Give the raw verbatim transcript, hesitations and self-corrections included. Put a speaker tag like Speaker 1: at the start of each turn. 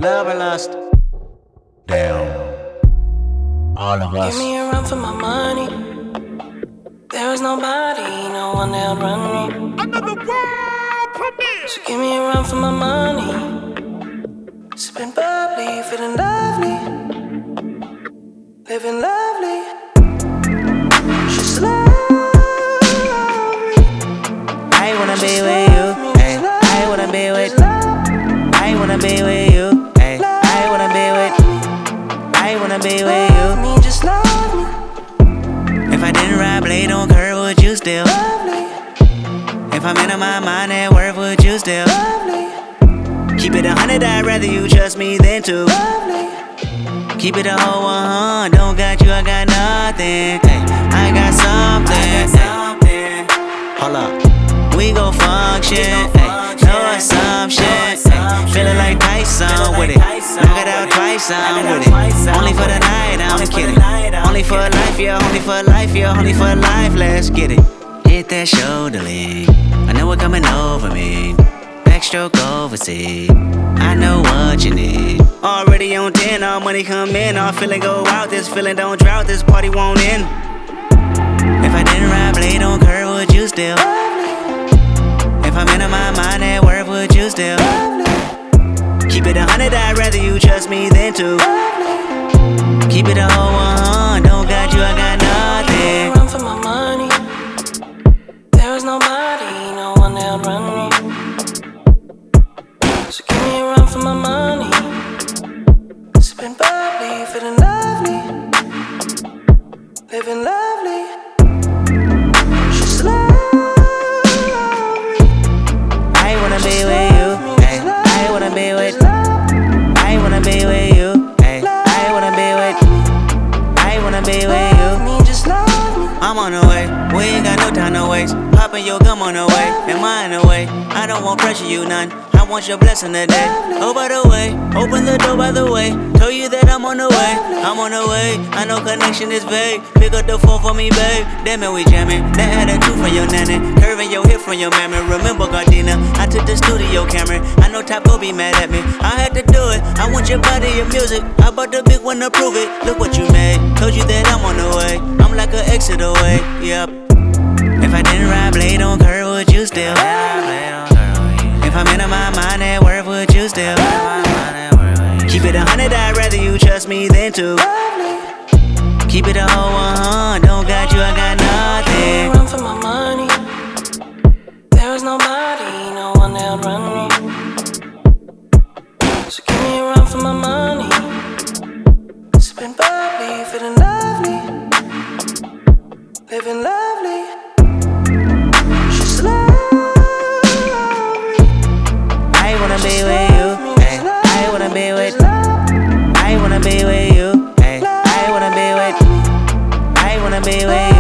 Speaker 1: Love or lust? Damn. All of us.
Speaker 2: Give me a run for my money. There is nobody, no one that'll run me.
Speaker 3: Another world premiere.
Speaker 2: So give me a run for my money. Sipping bubbly, feeling lovely, living lovely. She's lovely.
Speaker 4: I wanna be with you. Ay, I wanna be with. I wanna be with you. Ay, I wanna be with. I wanna be with you.
Speaker 2: Love me, just love me.
Speaker 4: If I didn't ride blade on curve, would you still?
Speaker 2: Lovely,
Speaker 4: If I'm in my mind at work, would you still?
Speaker 2: lovely,
Speaker 4: Keep it a hundred, I'd rather you trust me than to.
Speaker 2: lovely.
Speaker 4: Keep it a whole one, don't got you, I got nothing. Ay, I got something. Ay, hold up, we gon' function. Ay, no assumption. Ay, feeling like Tyson with it. Knock it out twice, I'm with it. Only for the night, I'm kidding. Only for life, yeah, only for life, yeah, only for life. Let's get it. Hit that shoulder lean. I know it coming over me. Backstroke overseas. I know what you need. Already on ten, all money come in. All feeling go out, this feeling don't drought, this party won't end. If I didn't ride blade on curve, would you still? If I'm in my mind at work, would you still? Keep it a hundred, I'd rather you trust me than to. Keep it a whole one, don't got you, I got nothing.
Speaker 2: Run for my money. There is nobody, no one that'll run me. So give me a run for my money. Sipping bubbly, feeling lovely, living lovely. She's lovely.
Speaker 4: I wanna be with you. Ay, I wanna be with. I wanna be with you. Ay, I wanna be with. I wanna be with you.
Speaker 2: Love me, just love me.
Speaker 4: I'm on the way, we ain't got no time to waste. Poppin' your gum on the way, am I in the way? I don't want pressure, you none. I want your blessing today. Oh, by the way, open the door by the way. Told you that I'm on the way, I'm on the way. I know connection is vague. Pick up the phone for me, babe. Damn it, we jamming. That had a two from your nanny. Curving your hip from your mammy. Remember, Gardena, I took the studio camera. I know Top go be mad at me. I had to do it. I want your body, your music. I bought the big one to prove it. Look what you made. Told you that I'm on the way. I'm like an exit away. Yep. If I didn't ride blade on curve, would you still? If I'm in my mind at work, would you still? Keep it a hundred, I'd rather you trust me than to. Keep it a whole one, don't got you, I got nothing.
Speaker 2: Run for my money. There is nobody, no one that'll run me. So give me a run for my money. Sipping bubbly, feeling lovely, living lovely. She's lovely.
Speaker 4: I wanna be with you. Ay, I wanna be with. I wanna be with you. Ay, I wanna be with. I wanna be with.